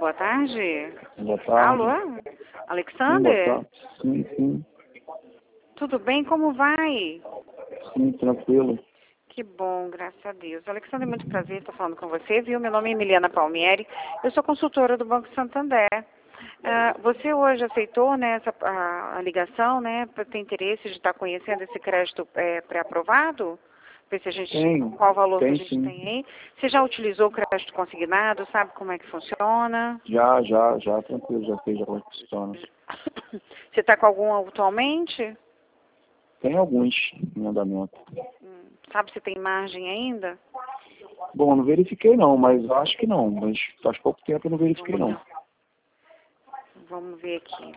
Boa tarde. Boa tarde. Alô? Sim, Alexander? boa tarde. Sim. Tudo bem? Como vai? Sim, tranquilo. Que bom, graças a Deus. Alexander, muito prazer estar falando com você, viu? Meu nome é Emiliana Palmieri, eu sou consultora do Banco Santander. Você hoje aceitou, né, a ligação, né, para ter interesse de estar conhecendo esse crédito pré-aprovado? Ver se a gente, qual o valor que a gente Sim. tem aí. Você já utilizou o crédito consignado? Sabe como é que funciona? Já, tranquilo, já sei, já como funciona. Você está com algum atualmente? Tem alguns em andamento. Sabe se tem margem ainda? Bom, não verifiquei não, mas acho que não. Mas faz pouco tempo eu não verifiquei não. Vamos ver aqui.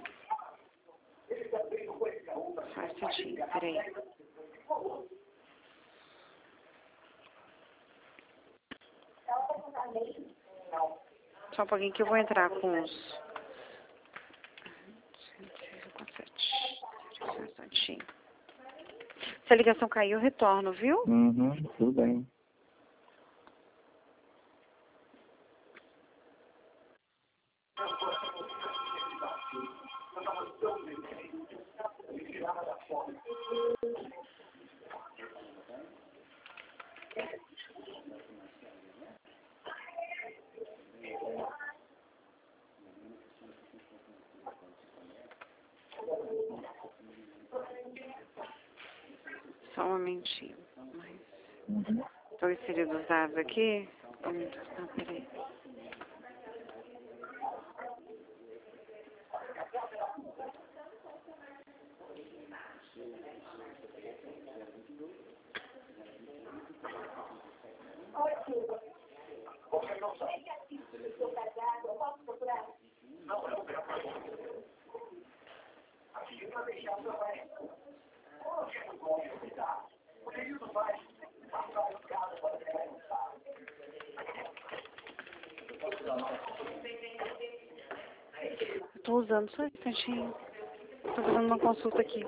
Só um instantinho, peraí. Só um pouquinho que eu vou entrar com os... Só um instantinho. Se a ligação cair, eu retorno, viu? Tudo bem. Só um momentinho. Estou inserindo os dados aqui. Não, peraí. Estou usando só um instantinho. Estou fazendo uma consulta aqui.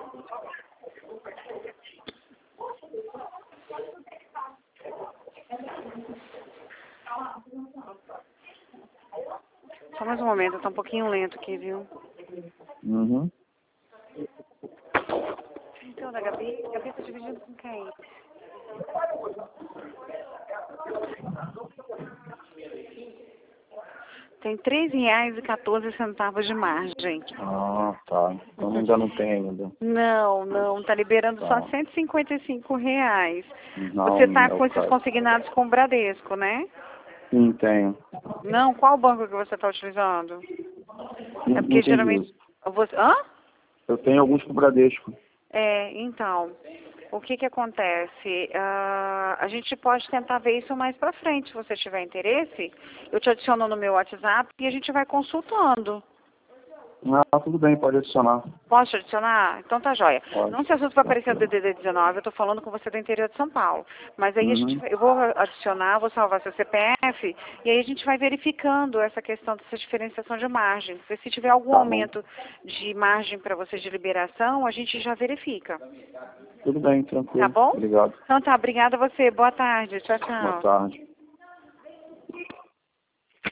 Só mais um momento, está um pouquinho lento aqui, viu? Então, da Gabi está dividindo com quem? Tem R$3,14 de margem. Ah, tá. Então ainda não tem ainda. Não, tá liberando Tá. só R$155. Não, Você tá é o com esses caso. consignados com o Bradesco, né? Sim, tenho. Não, qual banco que você está utilizando? É porque Entendi. geralmente... Hã? Eu tenho alguns com o Bradesco. Então, o que acontece? A gente pode tentar ver isso mais pra frente, se você tiver interesse. Eu te adiciono no meu WhatsApp e a gente vai consultando. Ah, tudo bem, pode adicionar. Posso te adicionar? Então tá joia. Pode. Não se assuste para aparecer o DDD 19, eu tô falando com você do interior de São Paulo. Mas aí eu vou adicionar, vou salvar seu CPF e aí a gente vai verificando essa questão dessa diferenciação de margem. Se tiver algum Tá bom. aumento de margem para você de liberação, a gente já verifica. Tudo bem, tranquilo. Tá bom? Obrigado. Então tá, obrigada a você. Boa tarde. Tchau, Boa tchau. tarde.